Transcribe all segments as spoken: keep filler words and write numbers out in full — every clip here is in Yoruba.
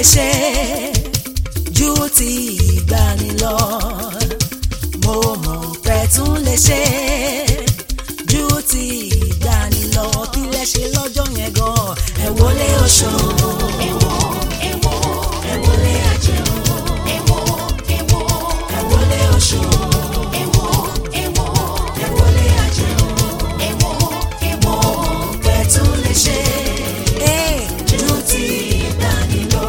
lè ṣe ju ti ìgbàanì lọ. Mo mọ̀ pé tún lè ṣe ju ti ìgbàanì lọ. Kí lẹ ṣe lọ́jọ́ yẹn gan? Ẹ wọlé oṣó, ẹ wọ ẹ wọ ẹ wọlé àjẹ́ o, ẹ wọ ẹ wọ ẹ wọlé oṣó, ẹ wọ ẹ wọ ẹ wọlé àjẹ́ o, ẹ wọ ẹ wọ pé tún lè ṣe ju ti ìgbàanì lọ.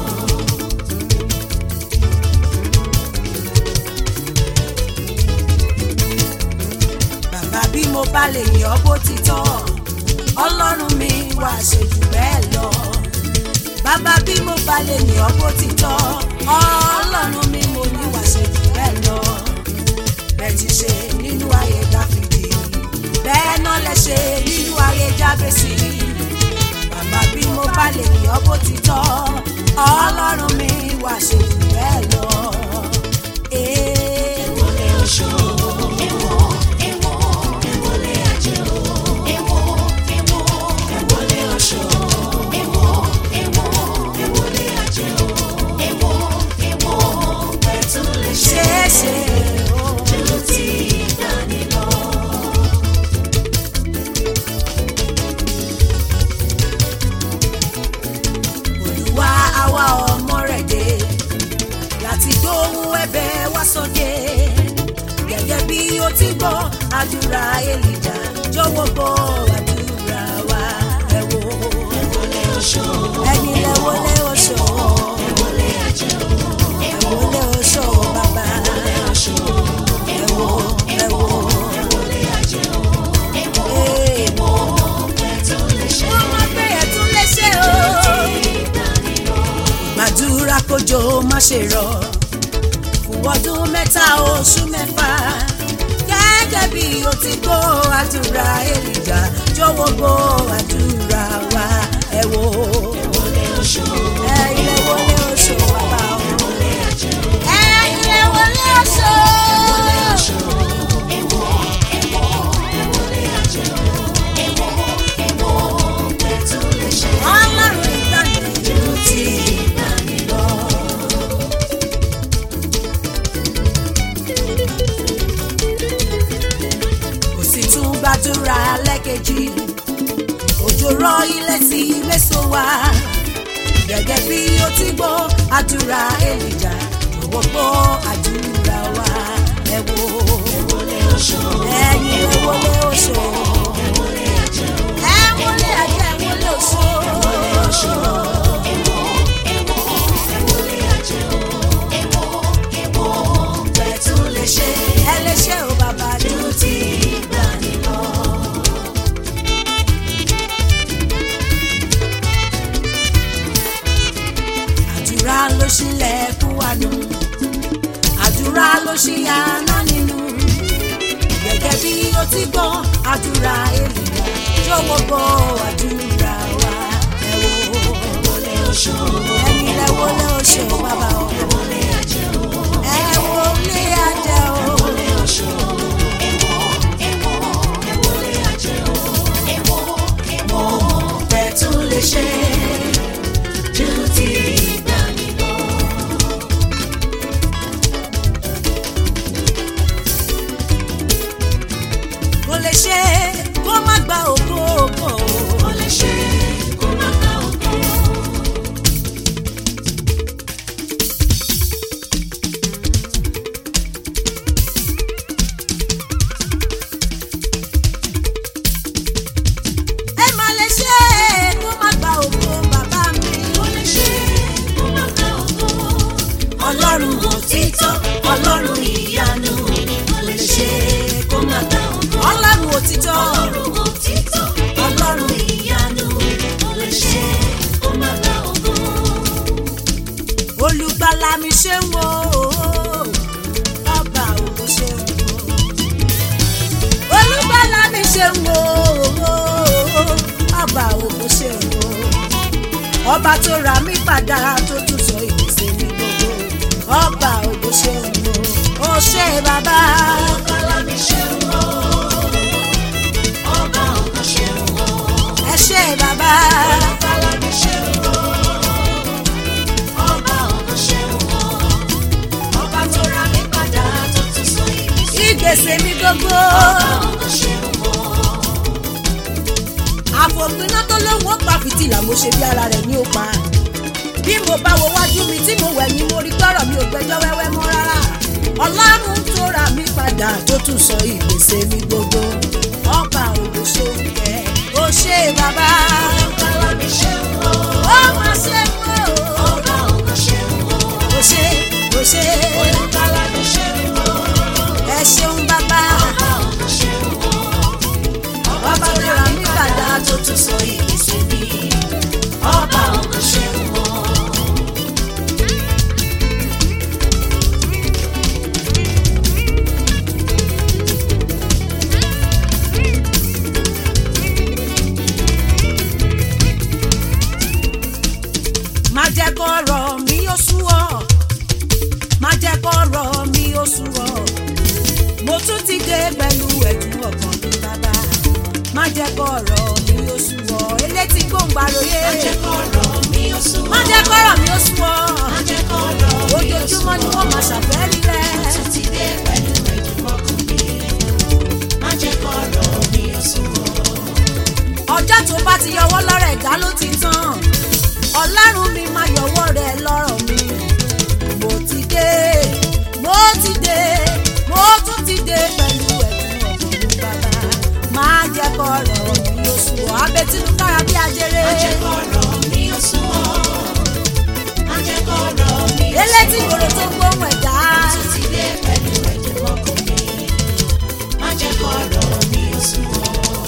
Bàbá bí mo bá lè yọ̀ bó ti tọ́, Ọlọ́run mi wá ṣe jù bẹ́ẹ̀ lọ. Bàbá bí mo bá lè yọ̀ bó ti tọ́, Ọlọ́run mi mo ní wá ṣe jù bẹ́ẹ̀ lọ. Bẹ́ẹ̀ ti ṣe nínú ayé Dáfídì, bẹ́ẹ̀ náà lẹ ṣe nínú ayé Jábésì. Bàbá bí mo bá lè yọ̀ bó ti tọ́, Ọlọ́run mi wá ṣe jù bẹ́ẹ̀ lọ. Ẹ wọlé oṣó, ẹ wọ ẹ wọ ẹ wọlé àjẹ́ o, ẹ wọ ẹ wọ ẹ wọlé oṣó, ẹ wọ ẹ wọ ẹ wọlé àjẹ́ o, ẹ wọ ẹ wọ pé tún lè ṣe é ṣe ju ti ìgbàanì lọ. Olúwa àwa ọmọ rẹ̀ dé láti gbóhùn ẹ̀bẹ̀ wá sókè, gẹ́gẹ́ bí ó ti gbọ́ àdúrà Èlíjà, jọ̀wọ́ gbọ́ àdúrà wa. Ẹ wò ẹ wọlé oṣó, ẹ̀yin lẹ wọlé oṣó, ẹ wọlé àjẹ́ o, ẹ wọlé oṣó bàbá, ẹ wọlé oṣó, ẹ wò ẹ wò ẹ wọlé àjẹ́ o, ẹ wò ẹ wò ẹ tún lè ṣe, wọ́n máa gbé ẹ tún lè ṣe o. Gbàdúrà kójò má ṣe rọ̀ fún ọdún mẹ́ta oṣù mẹ́fà, gẹ́gẹ́ bí o ti gbọ́ àdúrà Èlíjà, jọ̀wọ́ gbọ́ àdúrà wa. Ẹ wò ẹ wọlé oṣó, ẹ̀yin lẹ wọlé oṣó bàbá o, ẹ wọlé àjẹ́ o, ẹ̀yin lẹ wọlé oṣó, ẹ wọlé oṣó, ẹ wọ ẹ wọ ẹ wọlé àjẹ́ o, ẹ wọ ẹ wọ pé tún lè ṣe Ọlọ́run ìgbàanì ju ti ìgbàanì lọ. Kò sì tún gbàdúrà lẹ́kẹ̀jì, òjò rọ̀ ilẹ̀ sí méso wá, gẹ́gẹ́ bí ó ti gbọ́ àdúrà Èlíjà, jọ̀wọ́ gbọ́ àdúrà wa. Ẹ wò ẹ wọlé oṣó, ẹ̀yin lẹ wọlé oṣó, ẹ wọlé àjẹ́ o, ẹ wọlé àjẹ́, ẹ wọlé oṣó, ẹ wọlé oṣó, ẹ wọ ẹ wọ ẹ wọlé àjẹ́ o, ẹ wọ ẹ wọ pé tún lè ṣe, ẹ lè ṣe o bàbá ju ti ìgbàanì lọ. Àdúrà ló ṣílẹ̀kùn àánú, àdúrà ló ṣí àná nínú, gẹ́gẹ́ bí ó ti gbọ́ àdúrà Èlíjà, jọ̀wọ́ gbọ́ àdúrà wa. Ẹ wò ẹ wọlé oṣó, ẹ̀yin lẹ wọlé oṣó bàbá o, ẹ wọlé àjẹ́ o, ẹ wọlé àjẹ́ o, ẹ wọlé oṣó, ẹ wọ ẹ wọ ẹ wọlé àjẹ́ o, ẹ wọ ẹ wọ pé tún lè ṣe ju ti ìgbàanì lọ. Kò lè ṣe kó má gba ògo ògo, kò lè ṣe kó má gba ògo. Ẹ má lè ṣe kó má gba ògo bàbá mi, kò lè ṣe kó má gba ògo. Ọlọ́run òtítọ́, Ọlọ́run ìyanu, kò lè ṣe kó má gba ògo. Ọlọ́run òtítọ́, Ọlọ́run òtítọ́, Ọlọ́run ìyanu, kò lè ṣe kó má gba ògo. Olùgbàlà mi ṣe ń wò ó, ọba ògo ṣe ń wò ó. Olùgbàlà mi ṣe ń wò ó, ọba ògo ṣe ń wò ó. Ọba tó rà mí padà tó tún sọ ìgbésẹ̀ mi gbogbo, ọba ògo ṣe ń wò ó. Ó ṣe bàbá. Olùgbàlà mi ṣe ń wò ó, ọba ògo ṣe ń wò ó. Ẹ ṣe bàbá. Olùgbàlà mi ṣe ń wò ó, ìgbésẹ̀ mi gbogbo. àfòpiná tó lóun ó pa fìtílà mo ṣe bí ara rẹ̀ ní ó pa. bí mo bá wo wájú mi tí mo wẹ̀ ni mo rí gbọ́rọ̀ mi ò gbẹ́jọ́ wẹ́wẹ́ mọ́ rárá. ọlọ́run tó ra mi padà tó tún sọ ìgbésẹ̀ mi gbogbo. ọba ògo ṣe ń kẹ́ ó ṣe bàbá. Olùkọ́lá mi ṣe ń wò. ó máa ṣe ń wò. Ọba ògo ṣe ń wò. ó ṣe ó ṣe. Olùkọ́lá mi ṣe ń wò. ẹ ṣeun bàbá. Ọba ògo ṣe ń wò. ọba tó ra mi padà tó tún sọ ìgbésẹ̀ mi. Ọba ògo ṣe ń wò. má jẹ́ kọ́rọ̀ mi ó sú ọ má jẹ́ kọ́rọ̀ mi ó sú ọ mo tún ti dé pẹ̀lú ẹ̀dùn ọkàn mi bàbá má jẹ́ kọ́rọ̀ mi ó sú ọ elétí gbòǹgbàròyé Má jẹ́ kọ́rọ̀ mi ó sú ọ. má jẹ́ kọ́rọ̀ mi ó sú ọ Má jẹ́ kọ́rọ̀ mi ó sú ọ. ojoojúmọ́ ni wọ́n máa ṣàfẹ́rí rẹ. Mo tún ti dé pẹ̀lú ẹ̀dùn ọkàn mi. Má jẹ́ kọ́rọ̀ mi ó sú ọ. ọjọ́ tó bá ti yọwọ́ lọ́rọ̀ ẹ̀dá ló ti tán ọlọ́run mi máa yọwọ́ rẹ̀ lọ́rọ̀ mi mo ti dé mo ti dé mo tún ti dé pẹ̀lú ẹ̀dùn ọkàn mi bàbá máa jẹ́ kọ́rọ̀ mi ó sú ọ abẹ́tínú kára bí ajere Má jẹ́ kọ́rọ̀ mi ó sú ọ. Má jẹ́ kọ́rọ̀ mi ó sú ọ. elétí ìgboro tó ń gbóhùn ẹ̀dá Mo tún ti dé pẹ̀lú ẹ̀dùn ọkàn mi. Má jẹ́ kọ́rọ̀ mi ó sú ọ.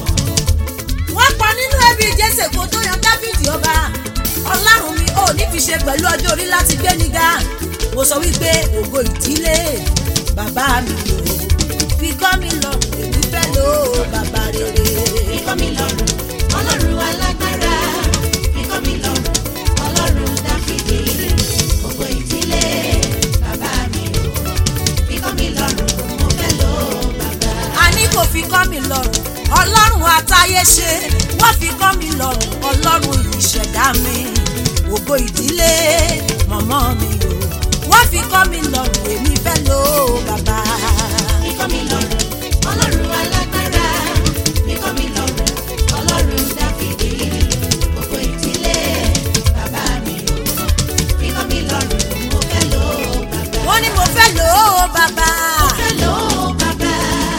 wọ́n pa nínú ẹbí jésè kó tó yan dáfídì ọba ọlọ́run mi ò ní fi ṣe pẹ̀lú ọjọ́ orí láti gbé nígà mo sọ wípé ògo ìdílé bàbá mi ò fi kọ́ mi lọ́rùn èmi fẹ́ lò ó bàbá rere. Ikọ́ mi lọ́rùn, Ọlọ́run alágbára. Ikọ́ mi lọ́rùn, Ọlọ́run Dáfídì. Ògo ìdílé bàbá mi o. Ikọ́ mi lọ́rùn, mo fẹ́ lò ó bàbá. a ní kò fi kọ́ mi lọ́rùn ọlọ́run àtayé ṣe wọ́n fi kọ́ mi lọ́rùn ọlọ́run ìṣẹ̀dá mi ògo ìdílé mọ̀mọ́ mi o wọ́n fi kọ́ mi lọ́rùn èmi fẹ́ lò ó bàbá. Ikọ́ mi lọ́rùn, Ọlọ́run alágbára. Ikọ́ mi lọ́rùn, Ọlọ́run Dáfídì. Ògo ìdílé bàbá mi o. Ikọ́ mi lọ́rùn, mo fẹ́ lò ó bàbá. wọ́n ní mo fẹ́ lò ó bàbá. Fẹ́ lò ó bàbá.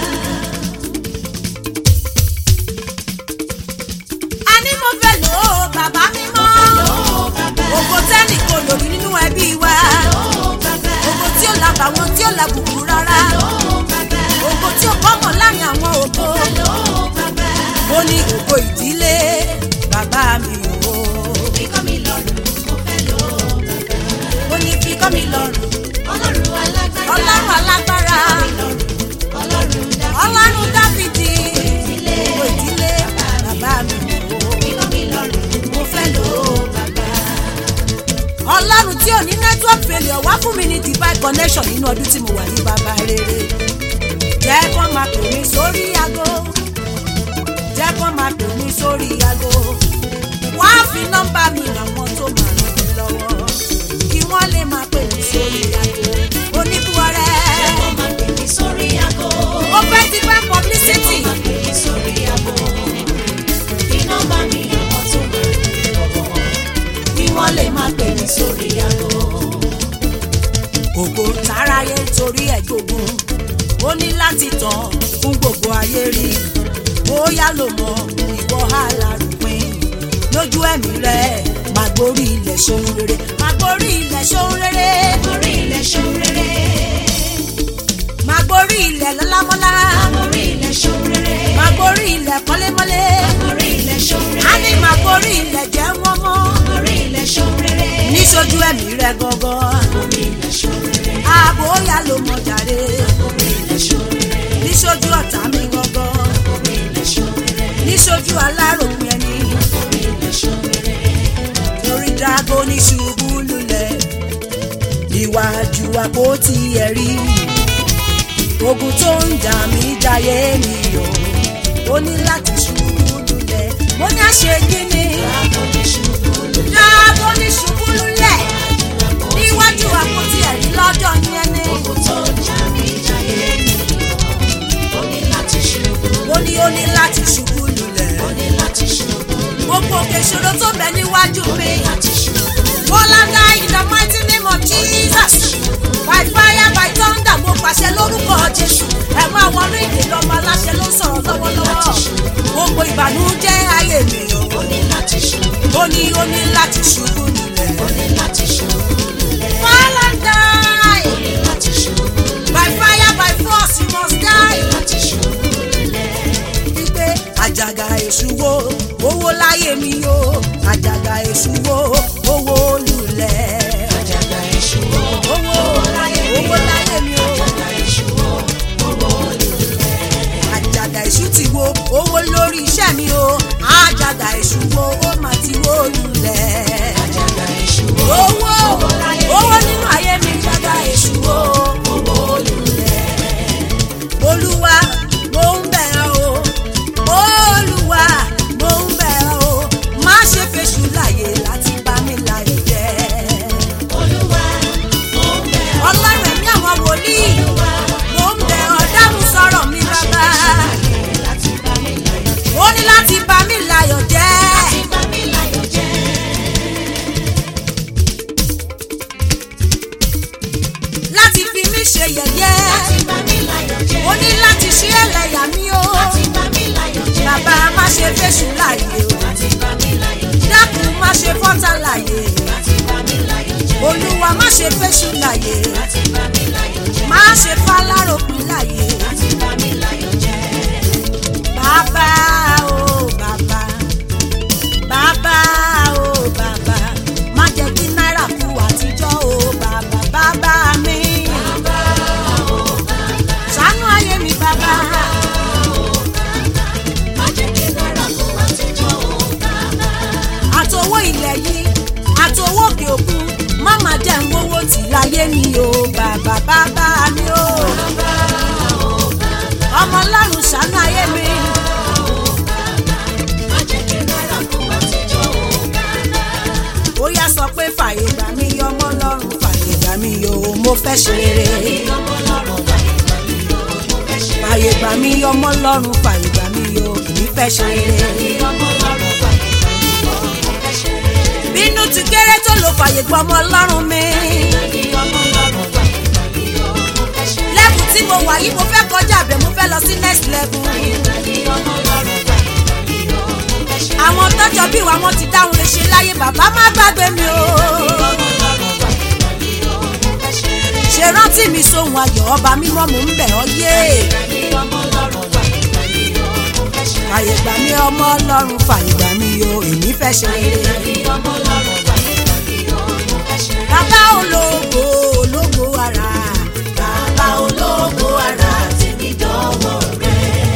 a ní mo fẹ́ lò ó bàbá mímọ́. Lò ó bàbá. ògo tẹ́nì kò lòdì nínú ẹbí wa. Lò ó bàbá. ògo tí ó la bàwọn tí ó la bùkún rárá. Lò ó bàbá. ògo tí ó kọ́mọ̀ láàrin àwọn ògo. Lò ó bàbá. ó ní ògo ìdílé bàbá mi o. Ikọ́ mi lọ́rùn, mo fẹ́ lò ó bàbá. ó ní fi kọ́ mi lọ́rùn. Ọlọ́run alágbára. ọlọ́run alágbára. Ọlọ́run Dáfídì. ọlọ́run dáfídì. Ìdílé ògo ìdílé bàbá mi o. Ikọ́ mi lọ́rùn, mo fẹ́ lò ó bàbá. ọlọ́run tí ò ní network failure wá fún mi ní divine connection nínú ọdún tí mo wà ní bàbá rere. jẹ́ kó máa pè mí sórí aago. jẹ́ kó máa pè mí sórí aago. wá fi nọ́mbà mi àwọn tó máa ràn mí lọ́wọ́. kí wọ́n lè máa pè mí sórí aago. oníbuọrẹ. Wọ́n máa pè mí sórí aago. ó fẹ́ ti fẹ́ publicity. Wọ́n máa pè mí sórí aago. Kí nọ́mbà mi àwọn tó máa ràn mí lọ́wọ́. Kí wọ́n lè máa pè mí sórí aago. ògo táráyé torí ẹ̀ gbógun ó ní láti tàn fún gbogbo ayé rí bóyá ló mọ ìwọ alárùpin lójú ẹ̀mí rẹ̀ máa gborí ilẹ̀ ṣohun rere máa gborí ilẹ̀ ṣohun rere Orí ilẹ̀ ṣohun rere. máa gborí ilẹ̀ lọ́lámọ́lá Orí ilẹ̀ ṣohun rere. máa gborí ilẹ̀ kọ́lémọ́lé Orí ilẹ̀ ṣohun rere. á ní máa gborí ilẹ̀ jẹ́ wọ́n mọ́ Orí ilẹ̀ ṣohun rere. níṣojú ẹ̀mí rẹ̀ gangan Orí ilẹ̀ ṣohun rere. àbóyá ló mọ jàre Orí ilẹ̀ ṣohun rere. níṣojú ọ̀tá mi gangan Orí ilẹ̀ ṣohun rere. níṣojú aláròpin ẹni Orí ilẹ̀ ṣohun rere. lórí dragoni ṣubú lulẹ̀ níwájú àpótí ẹ̀rí ogun tó ń jà mí jayé mi o ó ní láti ṣubú lulẹ̀ mo ní àṣẹ kíni Dragoni ṣubú lulẹ̀. dragoni ṣubú lulẹ̀ níwájú àpótí ẹ̀rí lọ́jọ́ ní ẹni Ogun tó jà mí jayé mi. láti ṣubú lulẹ̀. ó ní láti ṣubú lulẹ̀. Fall and die. ó ní láti ṣubú lulẹ̀. By fire by force you must ó die. ní láti ṣubú lulẹ̀. Wípé àjàgà èṣù wo owó láyé mi o, àjàgà èṣù wo owó lulẹ̀. àjàgà èṣù wo Owó láyé owó láyé mi o. àjàgà èṣù wo owó lulẹ̀. Àjàgà èṣù ti wo owó lórí iṣẹ́ mi o, àjàgà èṣù wo ó mà ti wó lulẹ̀. àjàgà èṣù wo Owó owó nínú ayé mi, àjàgà èṣù wo owó lulẹ̀. Olúwa mo ń bẹ̀ ọ́ o, Olúwa mo ń bẹ̀ ọ́ o, má ṣe fèṣù láyè láti bá mi láyé jẹ́. Olúwa mo ń bẹ̀ ọ́. Ọlọ́run ẹ̀mí àwọn wòlíì mo ń bẹ̀ ọ́, dáhùn sọ̀rọ̀ mi bàbá. láti bá mi láyọ̀ jẹ́. Ó ní láti bá mi láyọ̀ jẹ́. láti bá mi láyọ̀ jẹ́. Láti fi mí ṣe yẹ̀yẹ́. láti bá mi láyọ̀ jẹ́. Ó ní láti ṣe ẹlẹ́yà mi o. láti bá mi láyọ̀ jẹ́. Bàbá má ṣe fèṣù láyè o. láti bá mi láyọ̀ jẹ́. Dákun má ṣe fọ́tà láyè. láti bá mi láyọ̀ jẹ́. Olúwa má ṣe fèṣù láyè. láti bá mi láyọ̀ jẹ́. Má ṣe fáláròpin láyè. láti bá mi láyọ̀ jẹ́. Bàbá o bàbá. Bàbá o bàbá. Má jẹ́ kí náírà kú àtijọ́ o bàbá. Bàbá mi. bàbá o bàbá. Ṣàánú ayé mi bàbá. má jẹ́ kí náírà kó wá tijọ́ o bàbá. Àtowó ilẹ̀ yìí, àtowó òkè òkun, má má jẹ́ ń wówó tì láyé mi o bàbá bàbá mi o. bàbá o bàbá. Ọmọ Ọlọ́run ṣàánú ayé mi. má jẹ́ kí náírà kó wá tijọ́ o bàbá. Ó yá sọ pé fàyè gbà mí ọmọ Ọlọ́run, fàyè gbà mí o, mo fẹ́ ṣe rere. ọmọ Ọlọ́run fàyè gbà mí o, mo fẹ́ ṣe rere. Fàyè gbà mí ọmọ Ọlọ́run, fàyè gbà mí o, èmi fẹ́ ṣe rere. ọmọ Ọlọ́run fàyè gbà mí o, mo fẹ́ ṣe rere. Bínú ti kéré tó lo fàyè gbà ọmọ Ọlọ́run mi. ọmọ Ọlọ́run fàyè gbà mí o, mo fẹ́ ṣe rere. Lẹ́bù tí mo wà yìí mo fẹ́ kọjá àbẹ̀, mo fẹ́ lọ sí next level. ọmọ Ọlọ́run fàyè gbà mí o, mo fẹ́ ṣe rere. Àwọn tọ́jọ́ bí wa wọ́n ti dáhùn lè ṣe láyé, bàbá má gbàgbé mi o. ọmọ Ọlọ́run fàyè gbà mí o, mo fẹ́ ṣe rere. Ṣe rántí mi sóhun ayọ̀, ọba mímọ́ mò ń bẹ̀ ọ́ yé. ọmọ Ọlọ́run fàyè gbà mí o, mo fẹ́ ṣe rere. Fàyè gbà mí ọmọ Ọlọ́run, fàyè gbà mí o, èmi fẹ́ ṣe rere. ọmọ Ọlọ́run fàyè gbà mí o, mo fẹ́ ṣe rere. Bàbá ológo ológo ara. bàbá ológo ara tèmi dọ́wọ́ rẹ̀.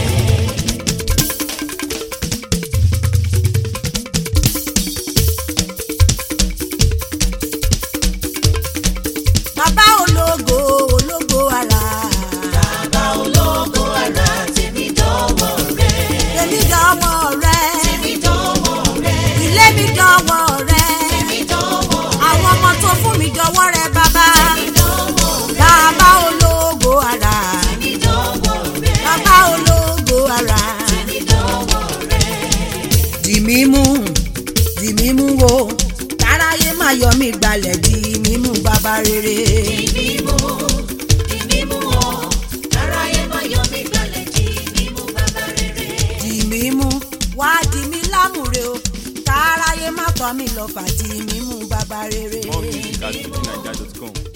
Bàbá ológo ológo ara. bàbá ológo ara tèmi dọ́wọ́ rẹ̀. Èmi dọ̀wọ́ rẹ. tèmi dọ́wọ́ rẹ̀. Ilé mi dọ̀wọ́ rẹ. tèmi dọ́wọ́ rẹ̀. Àwọn ọmọ tó fún mi dọ̀wọ́ rẹ bàbá. tèmi dọ́wọ́ rẹ̀. Bàbá ológo ara. tèmi dọ́wọ́ rẹ̀. Bàbá ológo ara. tèmi dọ́wọ́ rẹ̀. Dì mí mú, dì mí mú wo, káráyé má yọ mí gbalẹ̀, dì mí mú bàbá rere. ìbímú ìbímú ọ aráyé má yọ mí gbalẹ̀ jí ìbímú bàbá rere. Dì mí mú, wá dì mí lámùrè o, káráyé má tọ́ mi lọ fà, dì mí mú bàbá rere. More music at fuji naija dot com.